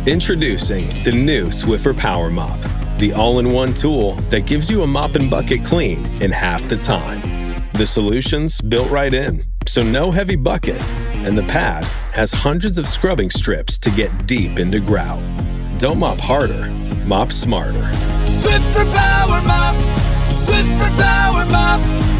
Introducing the new Swiffer Power Mop, the all-in-one tool that gives you a mop and bucket clean in half the time. The solution's built right in, so no heavy bucket, and the pad has hundreds of scrubbing strips to get deep into grout. Don't mop harder, mop smarter. Swiffer Power Mop! Swiffer Power Mop!